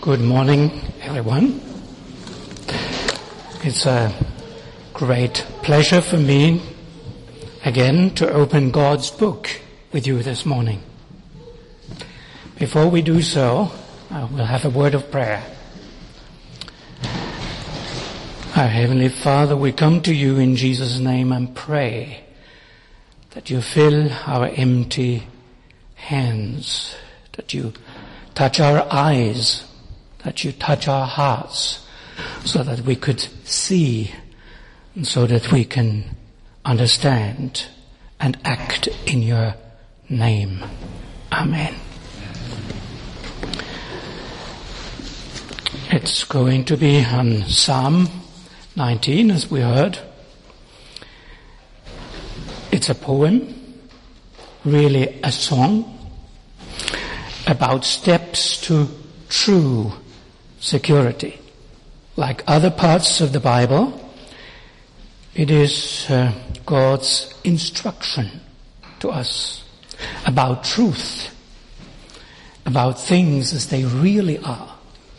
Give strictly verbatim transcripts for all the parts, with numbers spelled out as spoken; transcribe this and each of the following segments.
Good morning, everyone. It's a great pleasure for me again to open God's book with you this morning. Before we do so, I will have a word of prayer. Our Heavenly Father, we come to you in Jesus' name and pray that you fill our empty hands, that you touch our eyes, that you touch our hearts, so that we could see, and so that we can understand and act in your name. Amen. It's going to be on Psalm nineteen, as we heard. It's a poem, really a song, about steps to true security. Like other parts of the Bible, it is uh, God's instruction to us about truth, about things as they really are,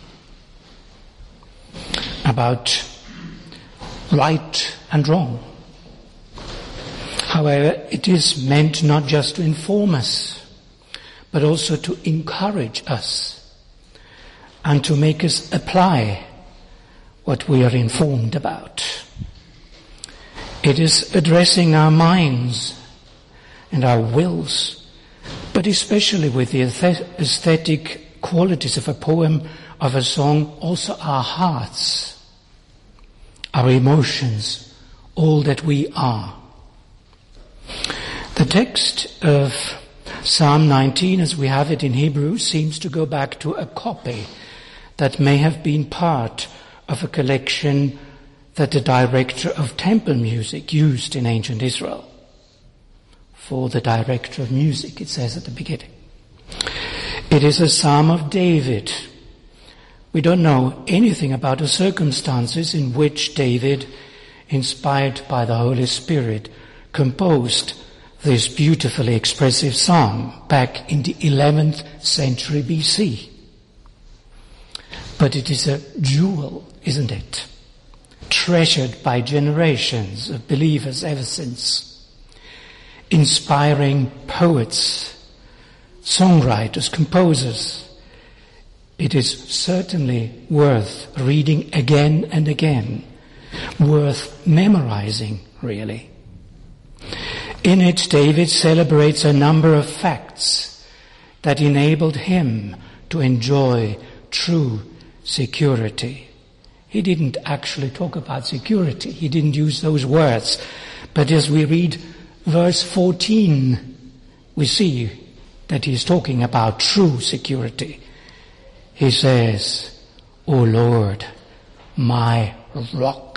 about right and wrong. However, it is meant not just to inform us, but also to encourage us and to make us apply what we are informed about. It is addressing our minds and our wills, but especially with the aesthetic qualities of a poem, of a song, also our hearts, our emotions, all that we are. The text of Psalm nineteen, as we have it in Hebrew, seems to go back to a copy that may have been part of a collection that the director of temple music used in ancient Israel. For the director of music, it says at the beginning. It is a Psalm of David. We don't know anything about the circumstances in which David, inspired by the Holy Spirit, composed this beautifully expressive psalm back in the eleventh century B C. But it is a jewel, isn't it? Treasured by generations of believers ever since. Inspiring poets, songwriters, composers. It is certainly worth reading again and again. Worth memorizing, really. In it, David celebrates a number of facts that enabled him to enjoy true security. He didn't actually talk about security. He didn't use those words. But as we read verse fourteen, we see that he's talking about true security. He says, "O Lord, my rock."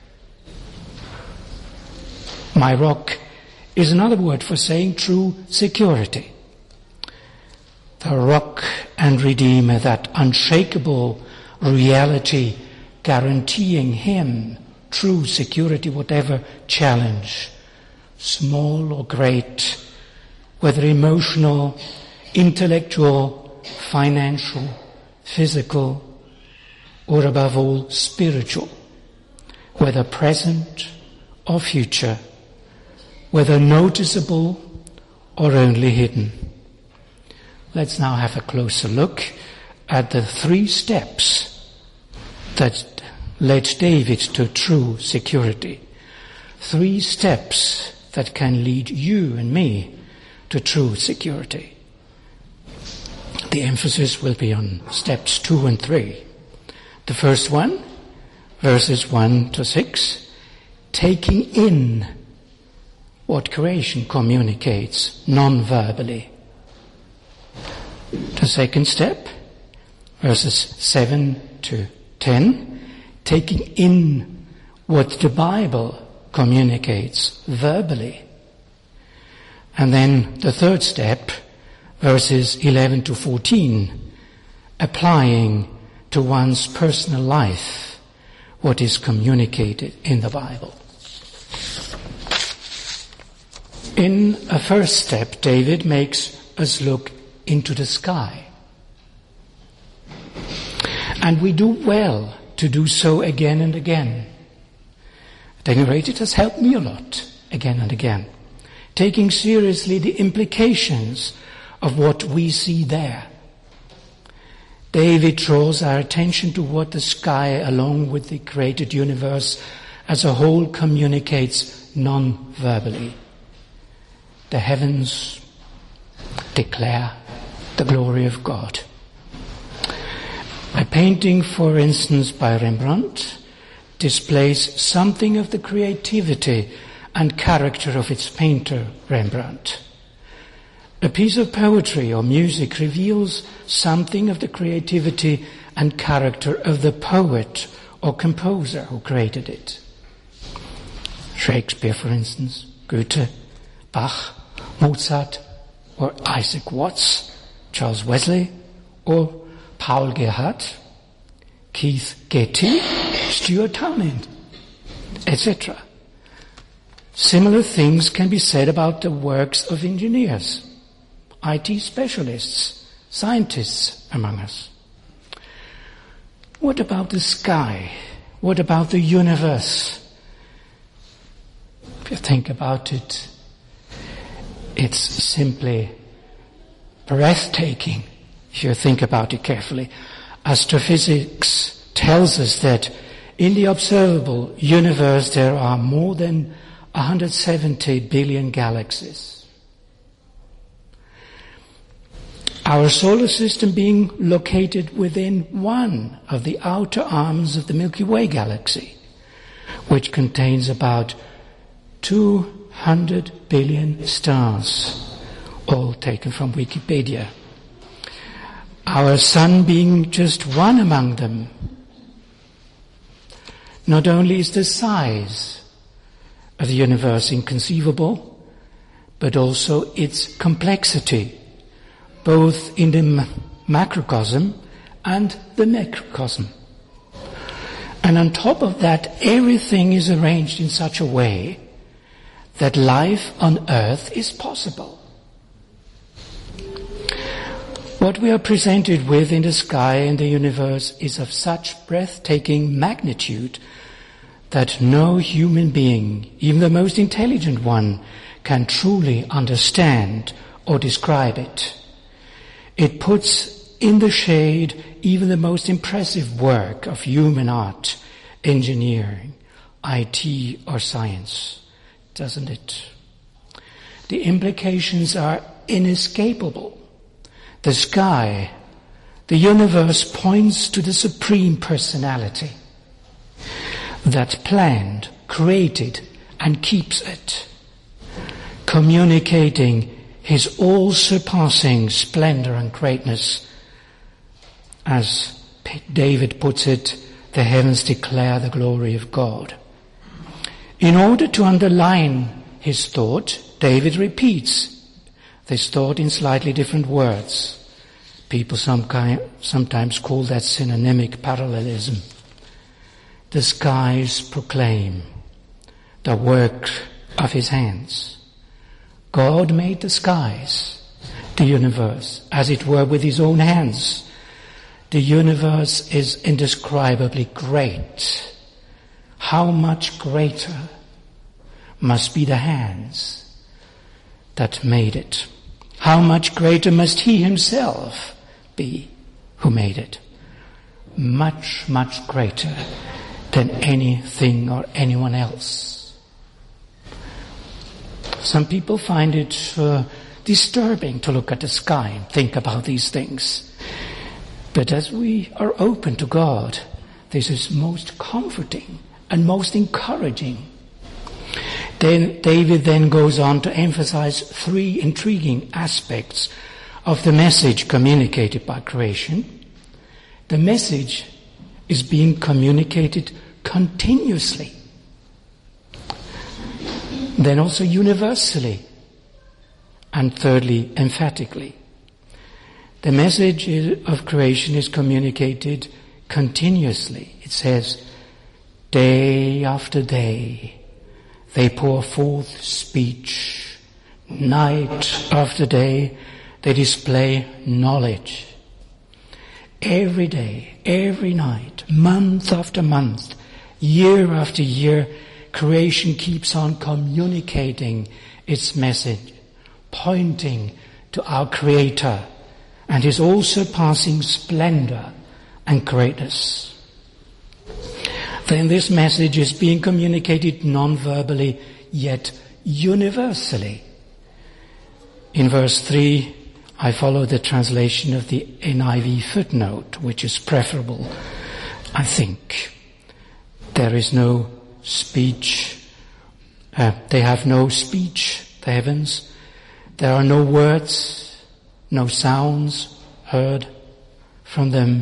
My rock is another word for saying true security. The rock and redeemer, that unshakable reality guaranteeing him true security, whatever challenge, small or great, whether emotional, intellectual, financial, physical, or above all spiritual, whether present or future, whether noticeable or only hidden. Let's now have a closer look at the three steps that led David to true security. Three steps that can lead you and me to true security. The emphasis will be on steps two and three. The first one, verses one to six, taking in what creation communicates non-verbally. The second step, verses seven to ten, taking in what the Bible communicates verbally. And then the third step, verses eleven to fourteen, applying to one's personal life what is communicated in the Bible. In a first step, David makes us look into the sky. And we do well to do so again and again. At any rate, it has helped me a lot, again and again, taking seriously the implications of what we see there. David draws our attention to what the sky, along with the created universe as a whole, communicates non-verbally. The heavens declare the glory of God. A painting, for instance, by Rembrandt, displays something of the creativity and character of its painter, Rembrandt. A piece of poetry or music reveals something of the creativity and character of the poet or composer who created it. Shakespeare, for instance, Goethe, Bach, Mozart, or Isaac Watts, Charles Wesley, or Paul Gerhardt, Keith Getty, Stuart Townend, et cetera. Similar things can be said about the works of engineers, I T specialists, scientists among us. What about the sky? What about the universe? If you think about it, it's simply breathtaking if you think about it carefully. Astrophysics tells us that in the observable universe there are more than one hundred seventy billion galaxies. Our solar system being located within one of the outer arms of the Milky Way galaxy, which contains about two hundred billion stars, all taken from Wikipedia. Our sun being just one among them. Not only is the size of the universe inconceivable, but also its complexity, both in the macrocosm and the microcosm. And on top of that, everything is arranged in such a way that life on earth is possible. What we are presented with in the sky and the universe is of such breathtaking magnitude that no human being, even the most intelligent one, can truly understand or describe it. It puts in the shade even the most impressive work of human art, engineering, I T or science, doesn't it? The implications are inescapable. The sky, the universe, points to the Supreme Personality that planned, created, and keeps it, communicating His all-surpassing splendor and greatness. As David puts it, the heavens declare the glory of God. In order to underline his thought, David repeats this thought in slightly different words. People some kind, sometimes call that synonymic parallelism. The skies proclaim the work of his hands. God made the skies, the universe, as it were, with his own hands. The universe is indescribably great. How much greater must be the hands that made it? How much greater must he himself be who made it? Much, much greater than anything or anyone else. Some people find it uh, disturbing to look at the sky and think about these things. But as we are open to God, this is most comforting and most encouraging. Then David then goes on to emphasize three intriguing aspects of the message communicated by creation. The message is being communicated continuously. Then also universally. And thirdly, emphatically. The message of creation is communicated continuously. It says, day after day, they pour forth speech. Night after day, they display knowledge. Every day, every night, month after month, year after year, creation keeps on communicating its message, pointing to our Creator and His all-surpassing splendor and greatness. Then this message is being communicated non-verbally, yet universally. In verse three, I follow the translation of the N I V footnote, which is preferable, I think. There is no speech. Uh, they have no speech, the heavens. There are no words, no sounds heard from them.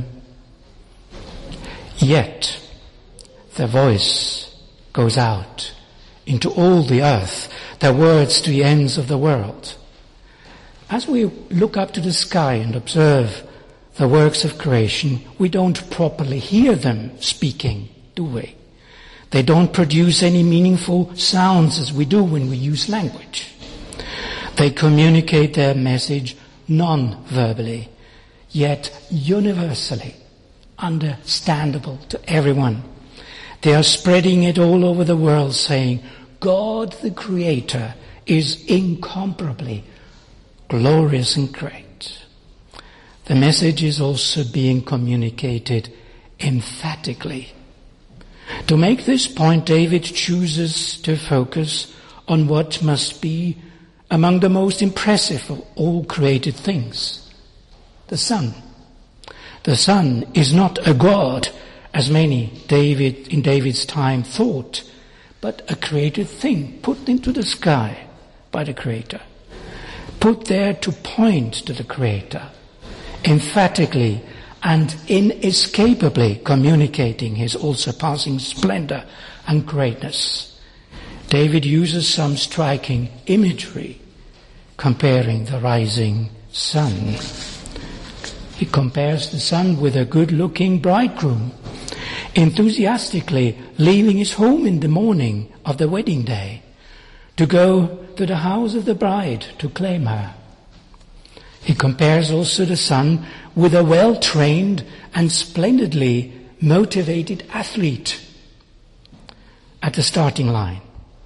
Yet their voice goes out into all the earth, their words to the ends of the world. As we look up to the sky and observe the works of creation, we don't properly hear them speaking, do we? They don't produce any meaningful sounds as we do when we use language. They communicate their message non-verbally, yet universally, understandable to everyone. They are spreading it all over the world, saying, God the Creator is incomparably glorious and great. The message is also being communicated emphatically. To make this point, David chooses to focus on what must be among the most impressive of all created things, the sun. The sun is not a god, as many David in David's time thought, but a created thing put into the sky by the Creator, put there to point to the Creator, emphatically and inescapably communicating His all-surpassing splendor and greatness. David uses some striking imagery comparing the rising sun. He compares the sun with a good-looking bridegroom, enthusiastically leaving his home in the morning of the wedding day to go to the house of the bride to claim her. He compares also the sun with a well-trained and splendidly motivated athlete at the starting line,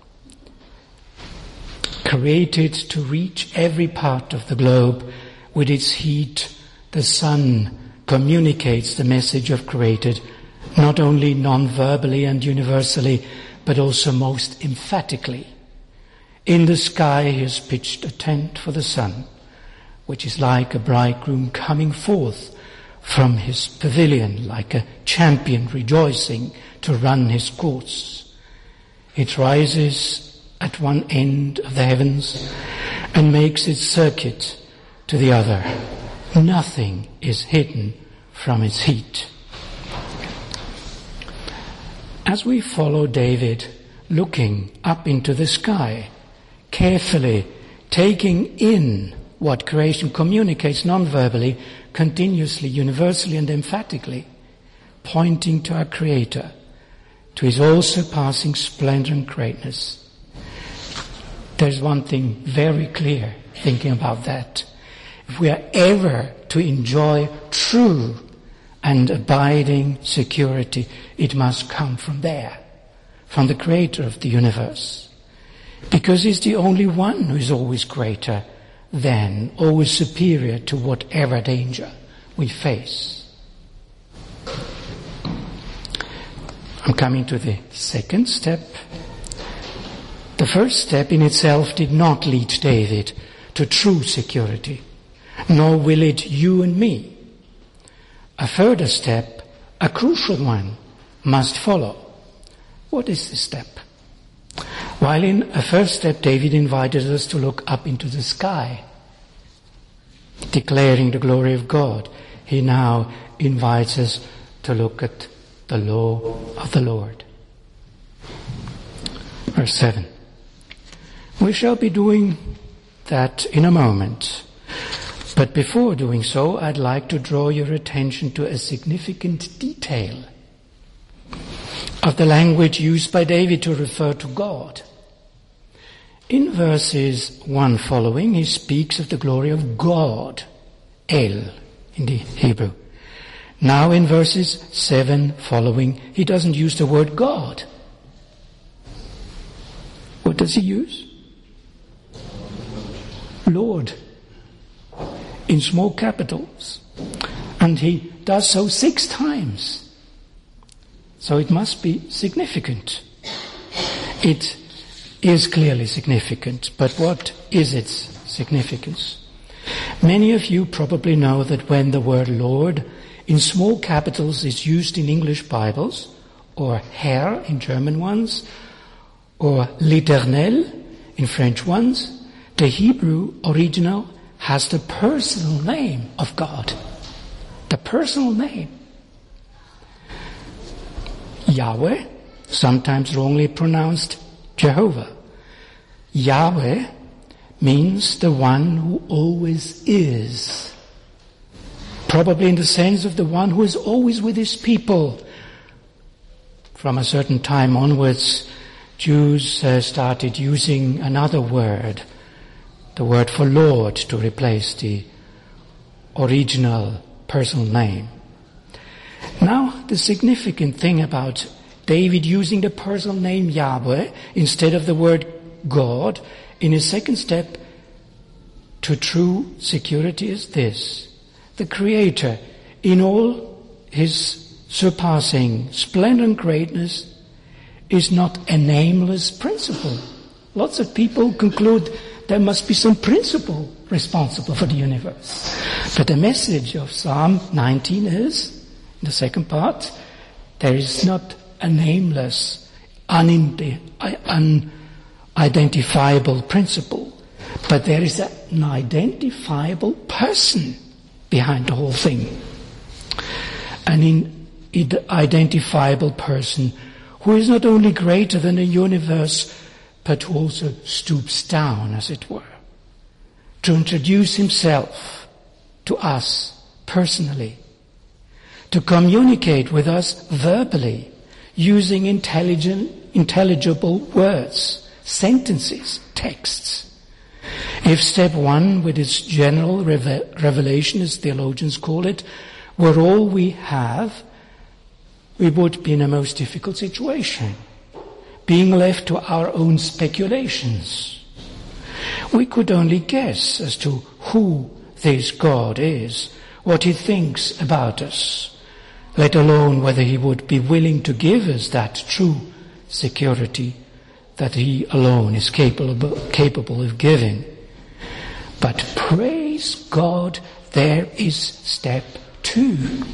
created to reach every part of the globe with its heat. The sun communicates the message of created not only non-verbally and universally, but also most emphatically. In the sky he has pitched a tent for the sun, which is like a bridegroom coming forth from his pavilion, like a champion rejoicing to run his course. It rises at one end of the heavens and makes its circuit to the other. Nothing is hidden from its heat. As we follow David looking up into the sky, carefully taking in what creation communicates non-verbally, continuously, universally and emphatically, pointing to our Creator, to His all-surpassing splendor and greatness. There's one thing very clear thinking about that. If we are ever to enjoy true and abiding security, it must come from there, from the Creator of the universe. Because He's the only one who is always greater than, always superior to whatever danger we face. I'm coming to the second step. The first step in itself did not lead David to true security, nor will it you and me. A further step, a crucial one, must follow. What is this step? While in a first step David invited us to look up into the sky, declaring the glory of God, he now invites us to look at the law of the Lord. Verse seven. We shall be doing that in a moment. But before doing so, I'd like to draw your attention to a significant detail of the language used by David to refer to God. In verses one following, he speaks of the glory of God, El, in the Hebrew. Now in verses seven following, he doesn't use the word God. What does he use? Lord, in small capitals. And he does so six times. So it must be significant. It is clearly significant, but what is its significance? Many of you probably know that when the word Lord in small capitals is used in English Bibles, or Herr in German ones, or L'Éternel in French ones, the Hebrew original has the personal name of God. The personal name. Yahweh, sometimes wrongly pronounced Jehovah. Yahweh means the one who always is. Probably in the sense of the one who is always with his people. From a certain time onwards, Jews uh, started using another word, the word for Lord, to replace the original personal name. Now, the significant thing about David using the personal name Yahweh instead of the word God in his second step to true security is this. The Creator, in all his surpassing splendor and greatness, is not a nameless principle. Lots of people conclude there must be some principle responsible for the universe. But the message of Psalm nineteen is, in the second part, there is not a nameless, unidentifiable principle, but there is an identifiable person behind the whole thing. An identifiable person who is not only greater than the universe, but who also stoops down, as it were, to introduce himself to us personally, to communicate with us verbally, using intelligent, intelligible words, sentences, texts. If step one, with its general reve- revelation, as theologians call it, were all we have, we would be in a most difficult situation, being left to our own speculations. We could only guess as to who this God is, what he thinks about us, let alone whether he would be willing to give us that true security that he alone is capable, capable of giving. But praise God, there is step two.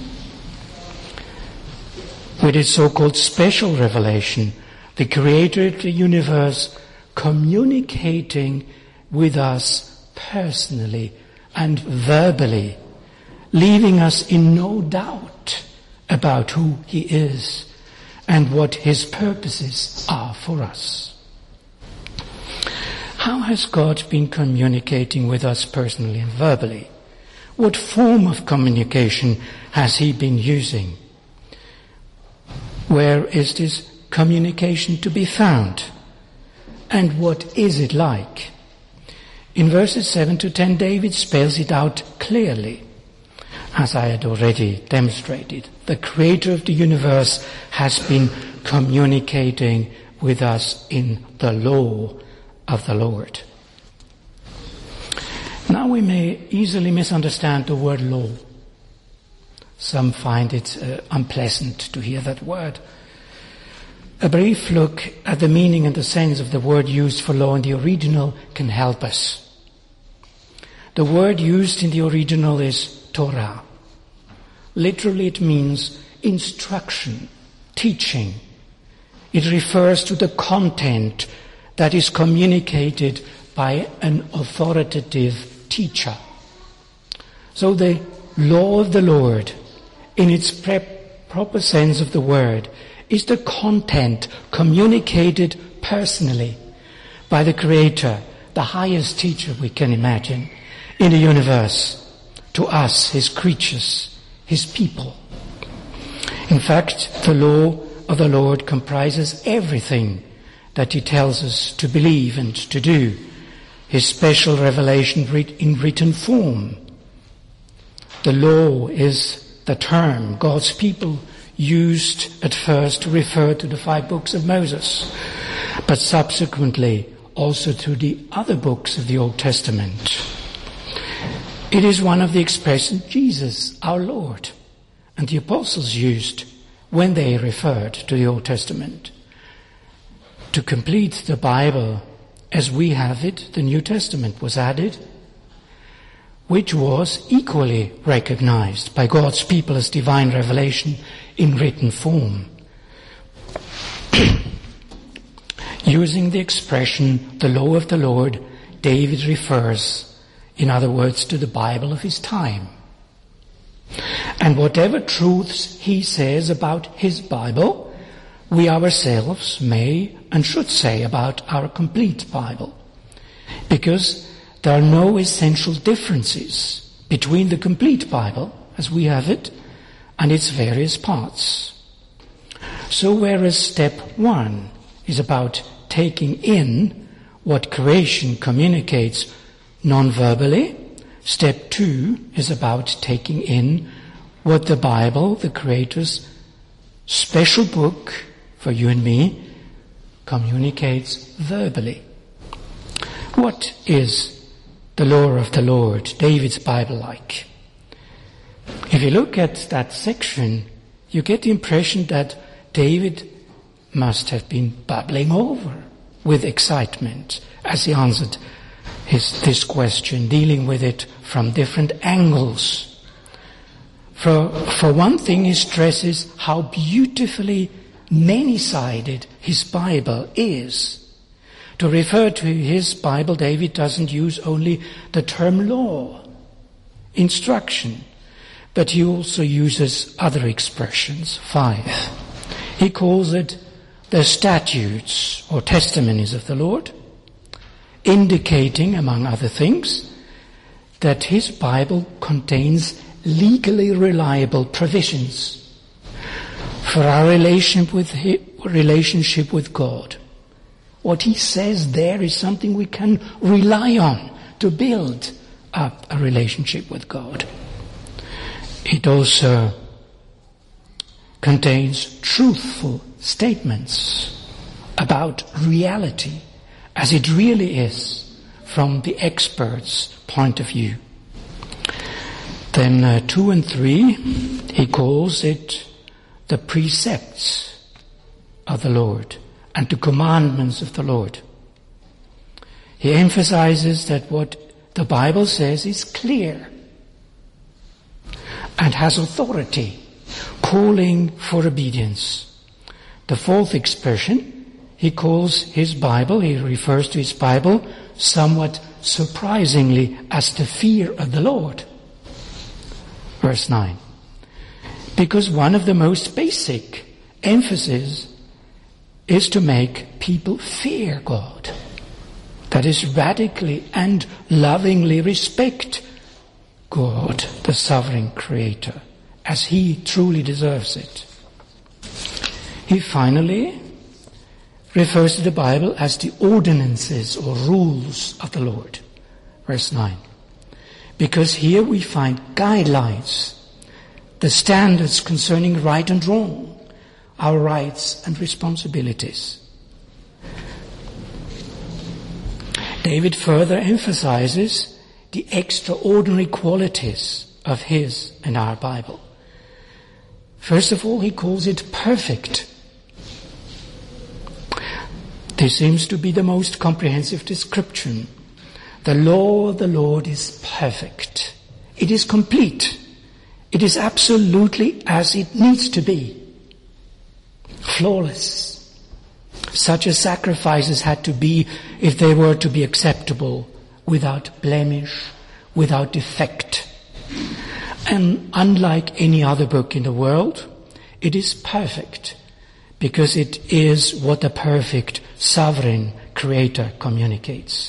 With its so-called special revelation, the Creator of the universe communicating with us personally and verbally, leaving us in no doubt about who he is and what his purposes are for us. How has God been communicating with us personally and verbally? What form of communication has he been using? Where is this communication to be found? And what is it like? In verses seven to ten, David spells it out clearly. As I had already demonstrated, the Creator of the universe has been communicating with us in the law of the Lord. Now we may easily misunderstand the word law. Some find it uh, unpleasant to hear that word. A brief look at the meaning and the sense of the word used for law in the original can help us. The word used in the original is Torah. Literally it means instruction, teaching. It refers to the content that is communicated by an authoritative teacher. So the law of the Lord, in its pre- proper sense of the word, is the content communicated personally by the Creator, the highest teacher we can imagine in the universe, to us, his creatures, his people. In fact, the law of the Lord comprises everything that he tells us to believe and to do, his special revelation in written form. The law is the term God's people used at first to refer to the five books of Moses, but subsequently also to the other books of the Old Testament. It is one of the expressions Jesus, our Lord, and the apostles used when they referred to the Old Testament. To complete the Bible as we have it, the New Testament was added, which was equally recognized by God's people as divine revelation in written form. Using the expression, the law of the Lord, David refers, in other words, to the Bible of his time. And whatever truths he says about his Bible, we ourselves may and should say about our complete Bible, because there are no essential differences between the complete Bible, as we have it, and its various parts. So whereas step one is about taking in what creation communicates non-verbally, step two is about taking in what the Bible, the Creator's special book for you and me, communicates verbally. What is the law of the Lord, David's Bible, like? If you look at that section, you get the impression that David must have been bubbling over with excitement as he answered his, this question, dealing with it from different angles. For, for one thing, he stresses how beautifully many-sided his Bible is. To refer to his Bible, David doesn't use only the term law, instruction, but he also uses other expressions. Five. He calls it the statutes or testimonies of the Lord, indicating, among other things, that his Bible contains legally reliable provisions for our relationship with, his, relationship with God. What he says there is something we can rely on to build up a relationship with God. It also contains truthful statements about reality as it really is from the expert's point of view. Then uh, two and three, he calls it the precepts of the Lord and the commandments of the Lord. He emphasizes that what the Bible says is clear and has authority, calling for obedience. The fourth expression, he calls his Bible, he refers to his Bible somewhat surprisingly as the fear of the Lord. Verse nine. Because one of the most basic emphasis is to make people fear God. That is, radically and lovingly respect God, the sovereign Creator, as he truly deserves it. He finally refers to the Bible as the ordinances or rules of the Lord. Verse nine. Because here we find guidelines, the standards concerning right and wrong, our rights and responsibilities. David further emphasizes the extraordinary qualities of his and our Bible. First of all, he calls it perfect. This seems to be the most comprehensive description. The law of the Lord is perfect. It is complete. It is absolutely as it needs to be. Flawless. Such as sacrifices had to be if they were to be acceptable, without blemish, without defect. And unlike any other book in the world, it is perfect because it is what the perfect sovereign Creator communicates.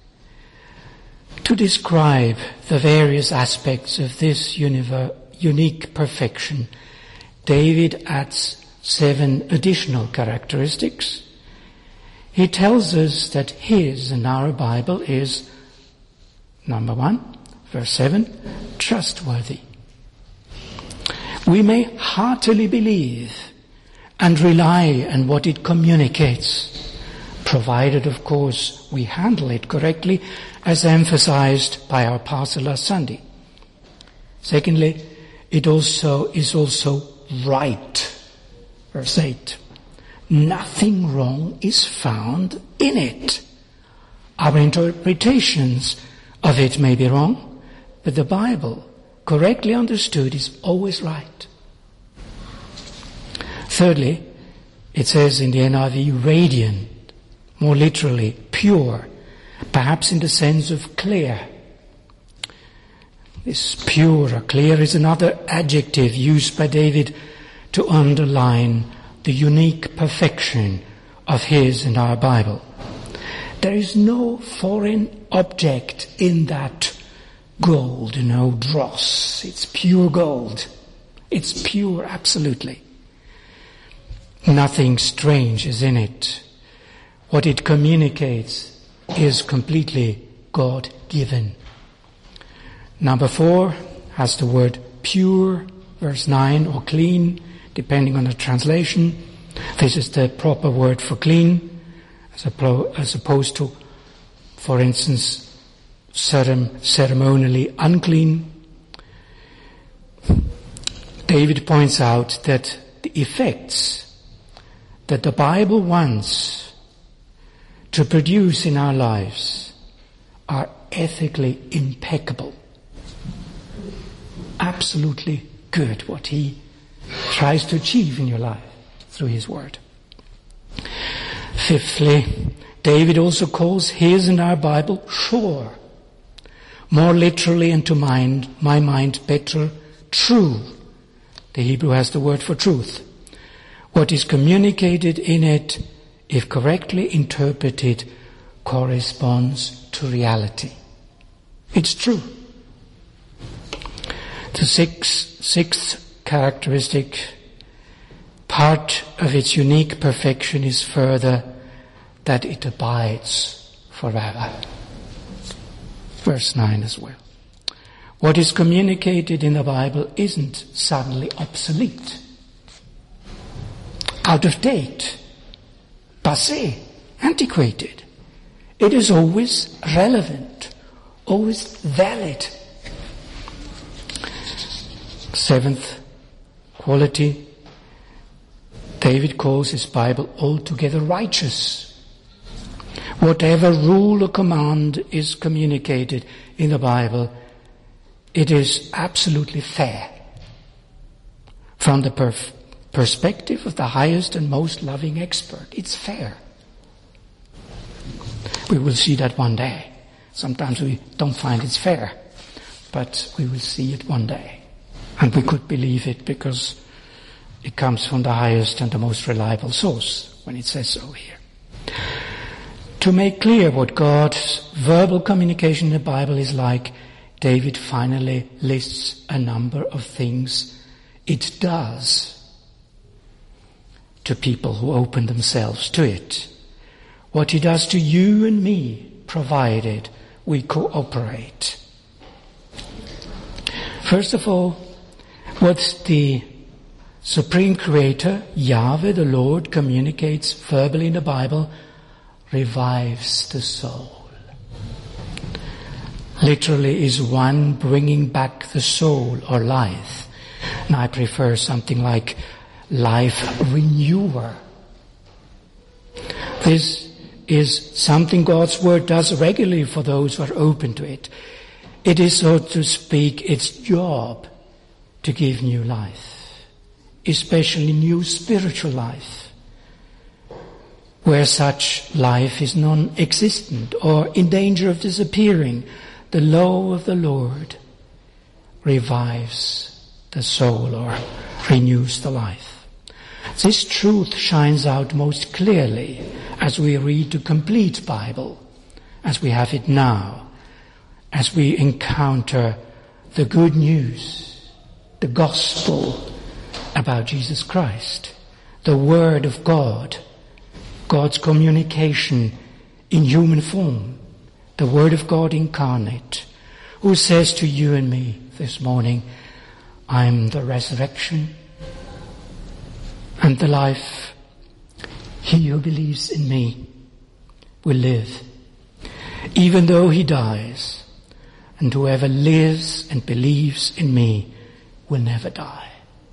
To describe the various aspects of this univer- unique perfection, David adds seven additional characteristics. He tells us that his and our Bible is, number one, verse seven, trustworthy. We may heartily believe and rely on what it communicates, provided, of course, we handle it correctly, as emphasized by our pastor last Sunday. Secondly, it also is also right. Verse eight. Nothing wrong is found in it. Our interpretations of it may be wrong, but the Bible, correctly understood, is always right. Thirdly, it says in the N I V, radiant, more literally, pure, perhaps in the sense of clear. This pure or clear is another adjective used by David to underline the unique perfection of his and our Bible. There is no foreign object in that gold, no dross. It's pure gold. It's pure, absolutely. Nothing strange is in it. What it communicates is completely God-given. Number four has the word pure, verse nine, or clean, depending on the translation. This is the proper word for clean, as opposed to, for instance, ceremonially unclean. David points out that the effects that the Bible wants to produce in our lives are ethically impeccable. Absolutely good, what he tries to achieve in your life through his word. Fifthly, David also calls his and our Bible sure. More literally, and to mind, my mind better, true. The Hebrew has the word for truth. What is communicated in it, if correctly interpreted, corresponds to reality. It's true. The sixth, sixth characteristic, part of its unique perfection, is further that it abides forever. Verse nine as well. What is communicated in the Bible isn't suddenly obsolete, out of date, passé, antiquated. It is always relevant, always valid. Seventh quality, David calls his Bible altogether righteous. Whatever rule or command is communicated in the Bible, it is absolutely fair. From the perf- perspective of the highest and most loving expert, it's fair. We will see that one day. Sometimes we don't find it's fair, but we will see it one day. And we could believe it because it comes from the highest and the most reliable source when it says so here. To make clear what God's verbal communication in the Bible is like, David finally lists a number of things it does to people who open themselves to it. What he does to you and me, provided we cooperate. First of all, what the Supreme Creator, Yahweh, the Lord, communicates verbally in the Bible revives the soul. Literally is one bringing back the soul or life. And I prefer something like life renewer. This is something God's Word does regularly for those who are open to it. It is, so to speak, its job to give new life, especially new spiritual life, where such life is non-existent or in danger of disappearing. The law of the Lord revives the soul or renews the life. This truth shines out most clearly as we read the complete Bible, as we have it now, as we encounter the good news, the gospel about Jesus Christ, the Word of God, God's communication in human form, the Word of God incarnate, who says to you and me this morning, I am the resurrection and the life. He who believes in me will live, even though he dies, and whoever lives and believes in me will never die.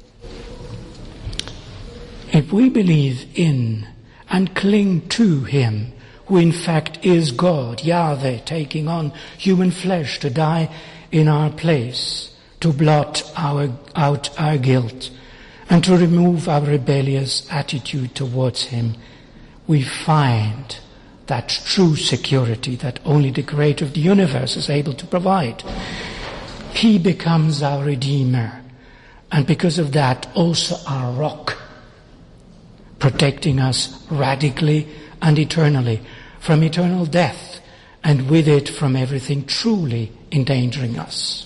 If we believe in and cling to him, who in fact is God, Yahweh, taking on human flesh to die in our place, to blot our, out our guilt, and to remove our rebellious attitude towards him, we find that true security that only the Creator of the universe is able to provide. He becomes our Redeemer, and because of that also our rock, protecting us radically and eternally from eternal death, and with it from everything truly endangering us.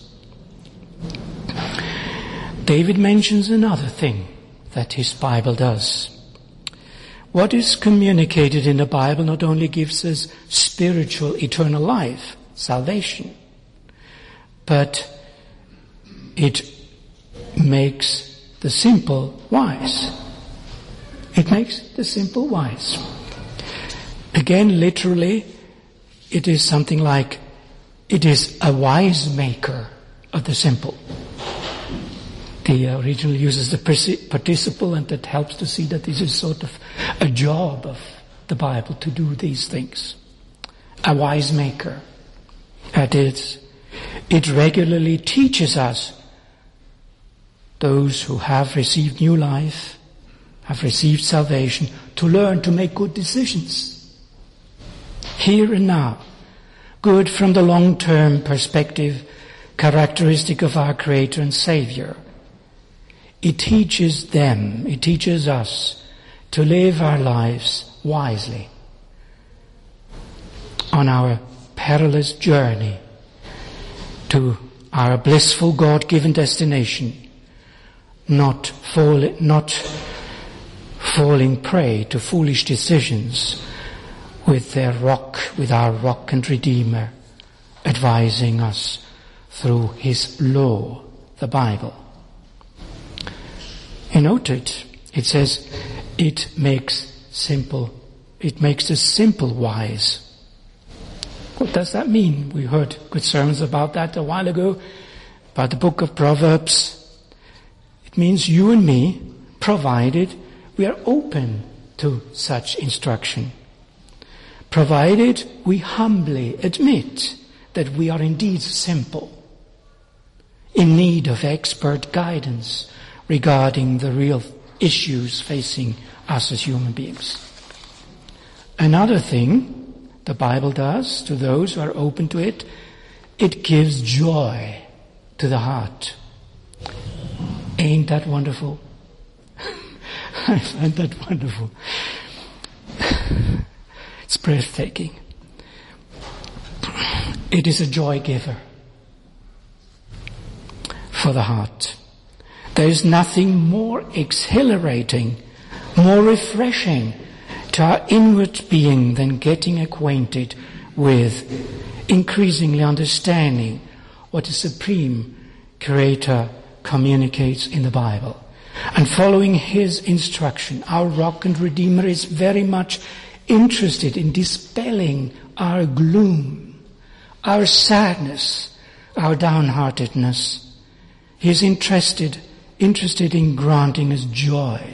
David mentions another thing that his Bible does. What is communicated in the Bible not only gives us spiritual eternal life, salvation, but it makes the simple wise. It makes the simple wise. Again, literally, it is something like, it is a wise maker of the simple. The original uses the participle, and that helps to see that this is sort of a job of the Bible to do these things. A wise maker. That is, it regularly teaches us, those who have received new life, have received salvation, to learn to make good decisions. Here and now. Good from the long-term perspective, characteristic of our Creator and Savior. It teaches them, it teaches us to live our lives wisely on our perilous journey to our blissful God-given destination, not fall, not falling prey to foolish decisions with their rock, with our rock and Redeemer, advising us through his law, the Bible. You note it, it says, it makes simple, it makes the simple wise. What does that mean? We heard good sermons about that a while ago, about the book of Proverbs. It means you and me, provided we are open to such instruction. Provided we humbly admit that we are indeed simple, in need of expert guidance regarding the real issues facing us as human beings. Another thing the Bible does to those who are open to it, it gives joy to the heart. Ain't that wonderful? I find that wonderful. It's breathtaking. It is a joy giver for the heart. There is nothing more exhilarating, more refreshing to our inward being than getting acquainted with, increasingly understanding what the Supreme Creator communicates in the Bible. And following his instruction, our rock and Redeemer is very much interested in dispelling our gloom, our sadness, our downheartedness. He is interested interested in granting us joy.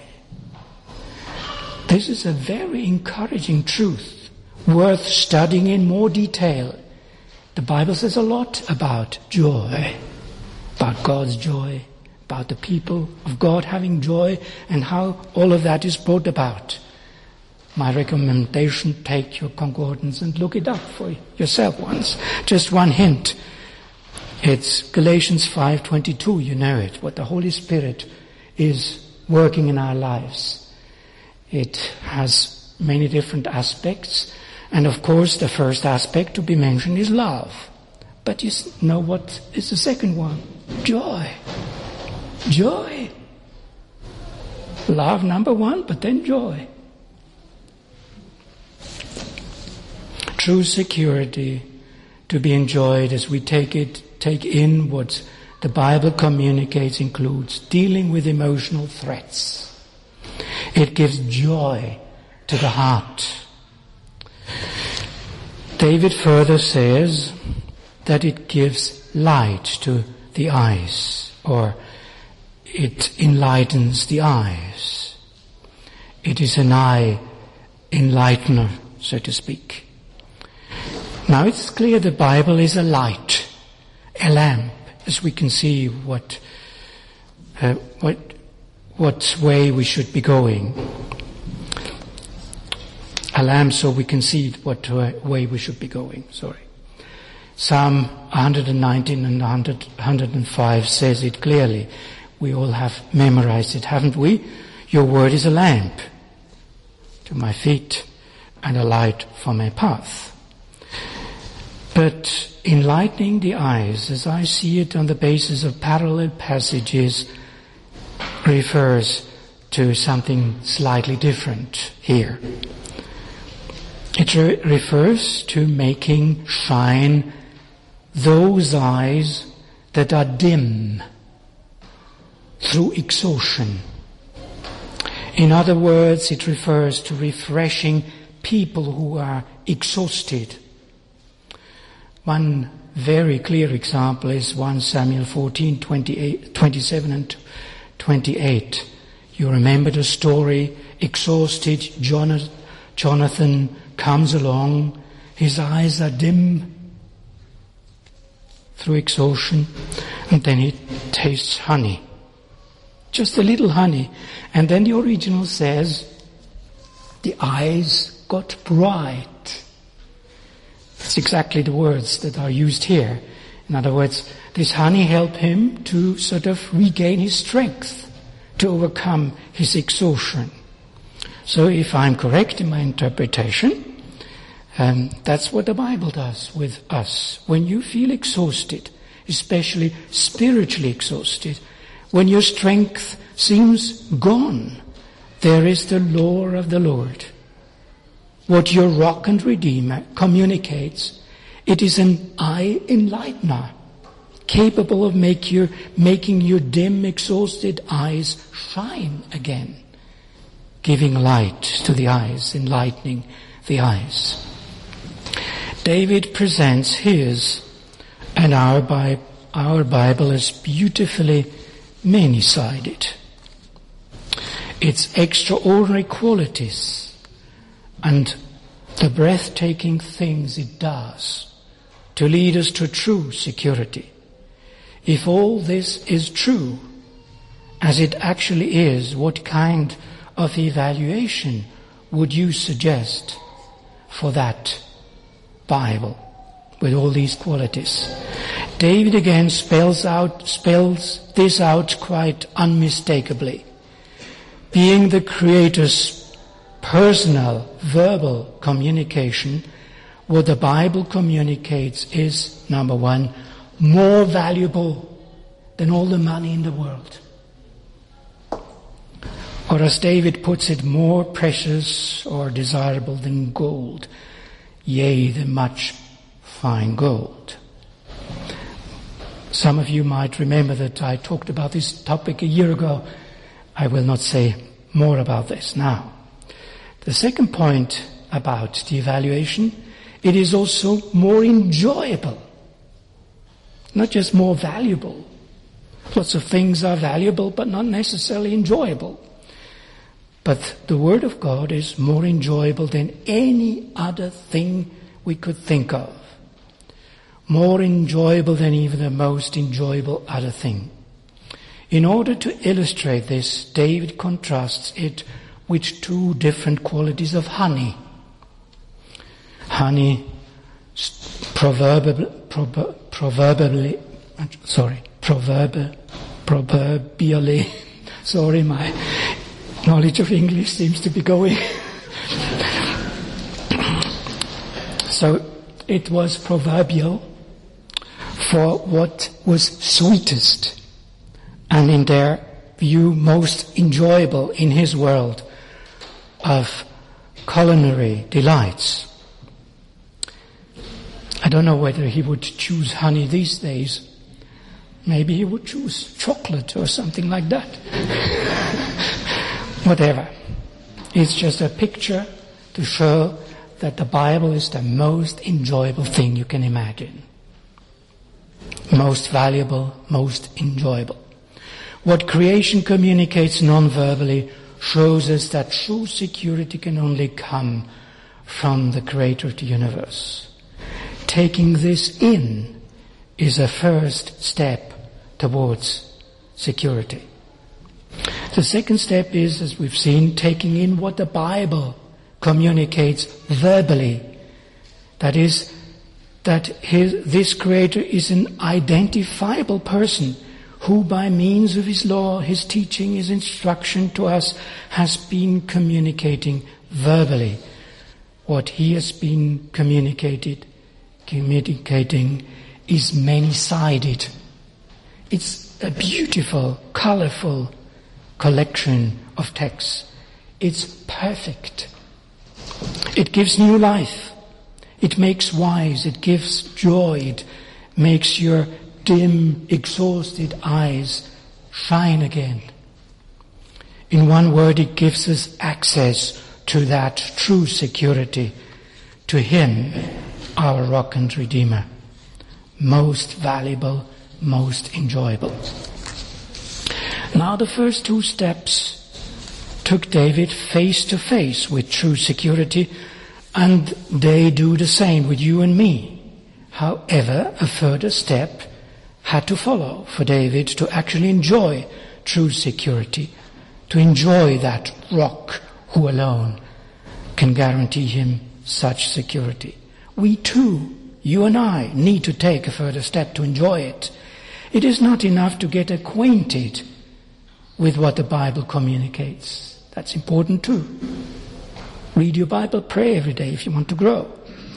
This is a very encouraging truth, worth studying in more detail. The Bible says a lot about joy, about God's joy, about the people of God having joy, and how all of that is brought about. My recommendation, take your concordance and look it up for yourself once. Just one hint. It's Galatians five twenty-two, you know it, what the Holy Spirit is working in our lives. It has many different aspects, and of course the first aspect to be mentioned is love. But you know what is the second one? Joy. Joy. Love number one, but then joy. True security to be enjoyed as we take it, take in what the Bible communicates includes dealing with emotional threats. It gives joy to the heart. David further says that it gives light to the eyes, or it enlightens the eyes. It is an eye enlightener, so to speak. Now it's clear the Bible is a light, a lamp, as we can see what uh, what what way we should be going. A lamp so we can see what way we should be going. Sorry. Psalm one nineteen and one hundred five says it clearly. We all have memorized it, haven't we? Your word is a lamp to my feet and a light for my path. But enlightening the eyes, as I see it on the basis of parallel passages, refers to something slightly different here. It re- refers to making shine those eyes that are dim through exhaustion. In other words, it refers to refreshing people who are exhausted. One very clear example is First Samuel fourteen, twenty-eight, twenty-seven and twenty-eight. You remember the story, exhausted Jonathan comes along, his eyes are dim through exhaustion, and then he tastes honey. Just a little honey. And then the original says, the eyes got bright. It's exactly the words that are used here. In other words, this honey helped him to sort of regain his strength, to overcome his exhaustion. So if I'm correct in my interpretation, um, that's what the Bible does with us. When you feel exhausted, especially spiritually exhausted, when your strength seems gone, there is the law of the Lord. What your rock and redeemer communicates, it is an eye enlightener, capable of make your, making your dim, exhausted eyes shine again, giving light to the eyes, enlightening the eyes. David presents his and our, Bi- our Bible as beautifully many-sided. Its extraordinary qualities and the breathtaking things it does to lead us to true security. If all this is true, as it actually is, what kind of evaluation would you suggest for that Bible with all these qualities? David again spells out, spells this out quite unmistakably. Being the Creator's personal, verbal communication, what the Bible communicates is, number one, more valuable than all the money in the world. Or as David puts it, more precious or desirable than gold, yea, the much fine gold. Some of you might remember that I talked about this topic a year ago. I will not say more about this now. The second point about the evaluation, it is also more enjoyable, not just more valuable. Lots of things are valuable but not necessarily enjoyable. But the Word of God is more enjoyable than any other thing we could think of. More enjoyable than even the most enjoyable other thing. In order to illustrate this, David contrasts it with two different qualities of honey. Honey, proverbially, proverbially, sorry, proverb, proverbially, sorry, my knowledge of English seems to be going. So it was proverbial for what was sweetest and in their view most enjoyable in his world of culinary delights. I don't know whether he would choose honey these days, Maybe he would choose chocolate or something like that. Whatever. It's just a picture to show that the Bible is the most enjoyable thing you can imagine. Most valuable, most enjoyable. What creation communicates non-verbally shows us that true security can only come from the Creator of the universe. Taking this in is a first step towards security. The second step is, as we've seen, taking in what the Bible communicates verbally. That is, that his, this Creator is an identifiable person who by means of his law, his teaching, his instruction to us has been communicating verbally. What he has been communicated, communicating is many-sided. It's a beautiful, colorful collection of texts. It's perfect. It gives new life. It makes wise. It gives joy. It makes your dim, exhausted eyes shine again. In one word, it gives us access to that true security, to Him, our rock and Redeemer. Most valuable, most enjoyable. Now the first two steps took David face to face with true security, and they do the same with you and me. However, a further step had to follow for David to actually enjoy true security, to enjoy that rock who alone can guarantee him such security. We too, you and I, need to take a further step to enjoy it. It is not enough to get acquainted with what the Bible communicates. That's important too. Read your Bible, pray every day if you want to grow.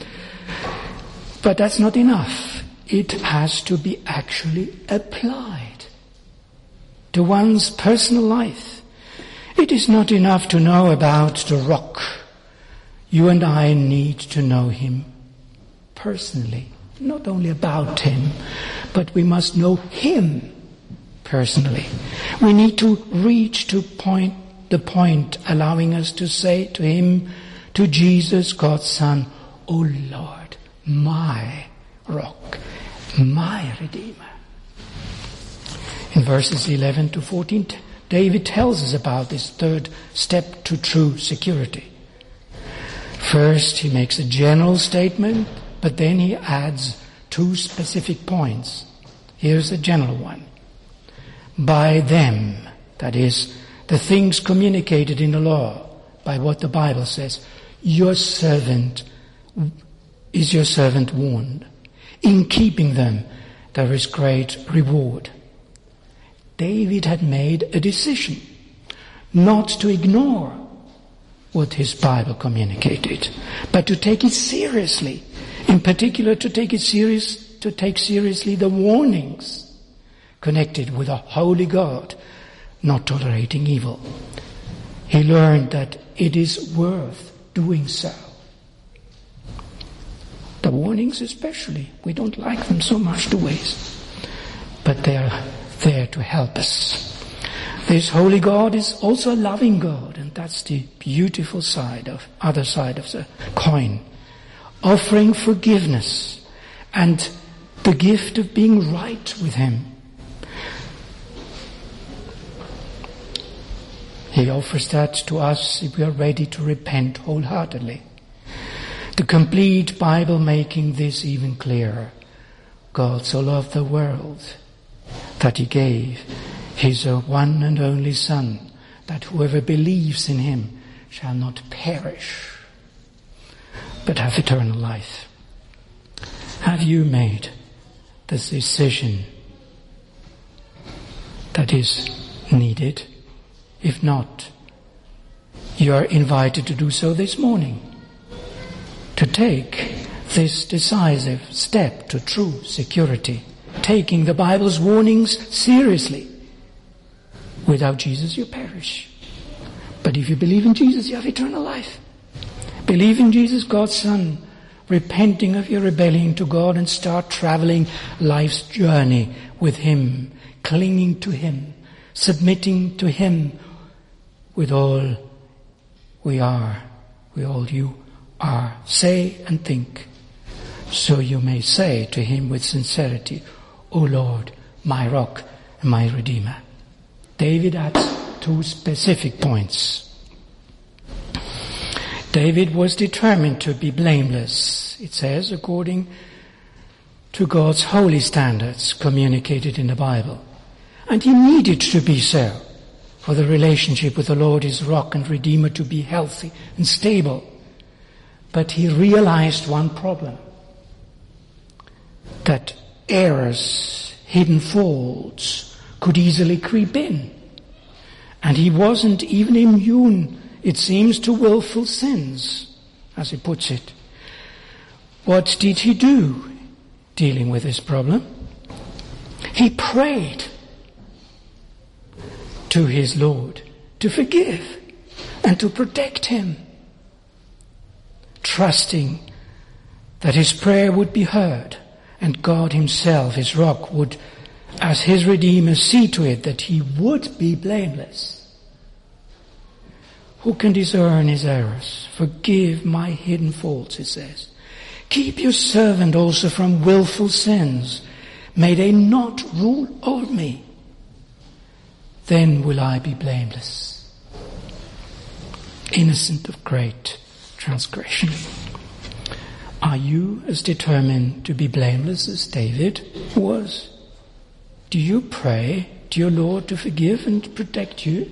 But that's not enough. It has to be actually applied to one's personal life. It is not enough to know about the rock. You and I need to know Him personally. Not only about Him, but we must know Him personally. We need to reach to point the point allowing us to say to Him, to Jesus, God's Son, O Lord, my rock, my Redeemer. In verses eleven to fourteen, David tells us about this third step to true security. First, he makes a general statement, but then he adds two specific points. Here's a general one. By them, that is, the things communicated in the law, by what the Bible says, your servant is your servant warned. In keeping them, there is great reward. David had made a decision not to ignore what his Bible communicated, but to take it seriously. In particular, to take it serious, to take seriously the warnings connected with a holy God, not tolerating evil. He learned that it is worth doing so. The warnings especially, we don't like them so much to waste, but they are there to help us. This holy God is also a loving God, and that's the beautiful side of, other side of the coin. Offering forgiveness and the gift of being right with Him. He offers that to us if we are ready to repent wholeheartedly. The complete Bible making this even clearer. God so loved the world that He gave His one and only Son, that whoever believes in Him shall not perish, but have eternal life. Have you made this decision that is needed? If not, you are invited to do so this morning, to take this decisive step to true security, taking the Bible's warnings seriously. Without Jesus, you perish. But if you believe in Jesus, you have eternal life. Believe in Jesus, God's Son, repenting of your rebellion to God, and start traveling life's journey with him, clinging to him, submitting to him with all we are, with all you are. Say and think, so you may say to him with sincerity, O Lord, my rock and my redeemer. David adds two specific points. David was determined to be blameless, it says, according to God's holy standards communicated in the Bible. And he needed to be so for the relationship with the Lord, his rock and redeemer, to be healthy and stable. But he realized one problem, that errors, hidden faults, could easily creep in. And he wasn't even immune, it seems, to willful sins, as he puts it. What did he do dealing with this problem? He prayed to his Lord to forgive and to protect him, trusting that his prayer would be heard, and God himself, his rock, would, as his Redeemer, see to it that he would be blameless. Who can discern his errors? Forgive my hidden faults, it says. Keep your servant also from willful sins. May they not rule over me. Then will I be blameless, innocent of great transgression. Are you as determined to be blameless as David was? Do you pray to your Lord to forgive and protect you?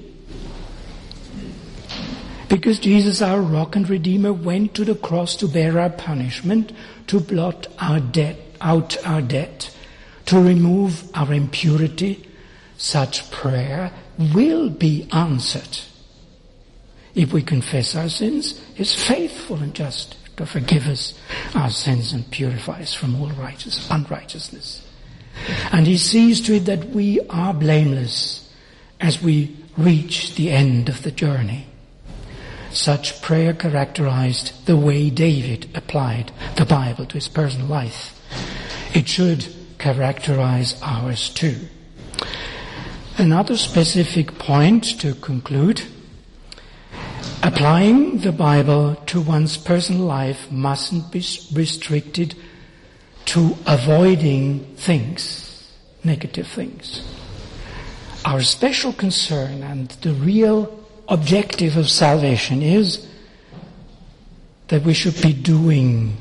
Because Jesus, our rock and redeemer, went to the cross to bear our punishment, to blot our debt, out our debt, to remove our impurity, such prayer will be answered. If we confess our sins, he is faithful and just to forgive us our sins and purify us from all righteous, unrighteousness. And he sees to it that we are blameless as we reach the end of the journey. Such prayer characterized the way David applied the Bible to his personal life. It should characterize ours too. Another specific point to conclude: applying the Bible to one's personal life mustn't be restricted to avoiding things, negative things. Our special concern and the real objective of salvation is that we should be doing,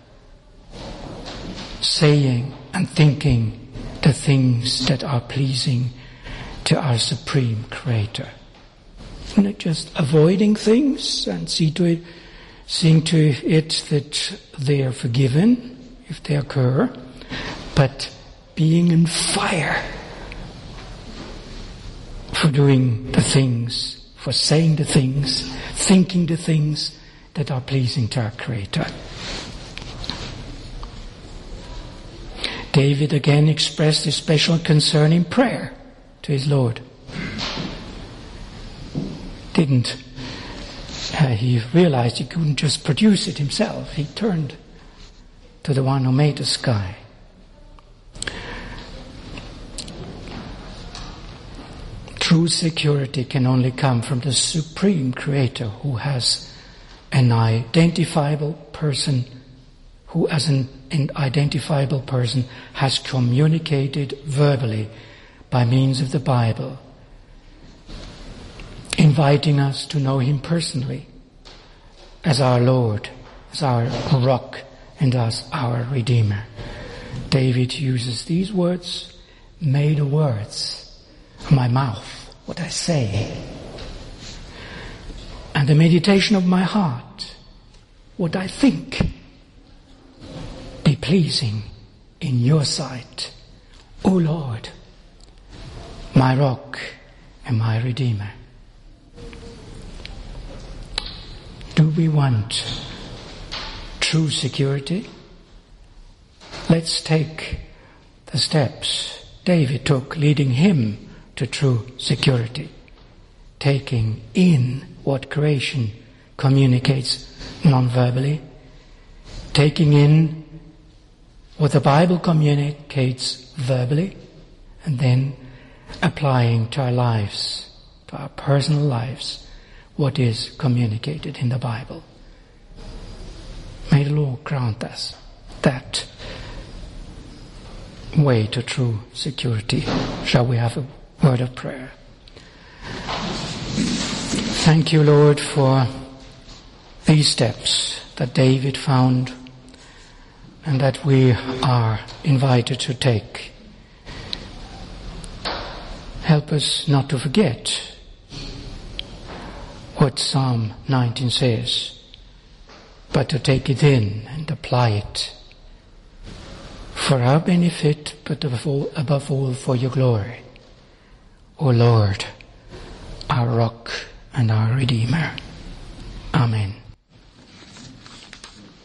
saying and thinking the things that are pleasing to our supreme Creator. Not just avoiding things and see to it, seeing to it that they are forgiven if they occur, but being in fire for doing the things, for saying the things, thinking the things that are pleasing to our Creator. David again expressed his special concern in prayer to his Lord. Didn't uh, he realized he couldn't just produce it himself. He turned to the one who made the sky. True security can only come from the supreme Creator, who has an identifiable person, who as an, an identifiable person has communicated verbally by means of the Bible, inviting us to know him personally as our Lord, as our rock, and as our Redeemer. David uses these words: may the words of my mouth, what I say, and the meditation of my heart, what I think, be pleasing in your sight, O Lord, my rock and my Redeemer. Do we want true security? Let's take the steps David took, leading him to true security, taking in what creation communicates non-verbally, taking in what the Bible communicates verbally, and then applying to our lives, to our personal lives, what is communicated in the Bible. May the Lord grant us that way to true security. Shall we have a word of prayer? Thank you, Lord, for these steps that David found and that we are invited to take. Help us not to forget what Psalm nineteen says, but to take it in and apply it for our benefit, but above all, above all for your glory. O Lord, our rock and our Redeemer. Amen.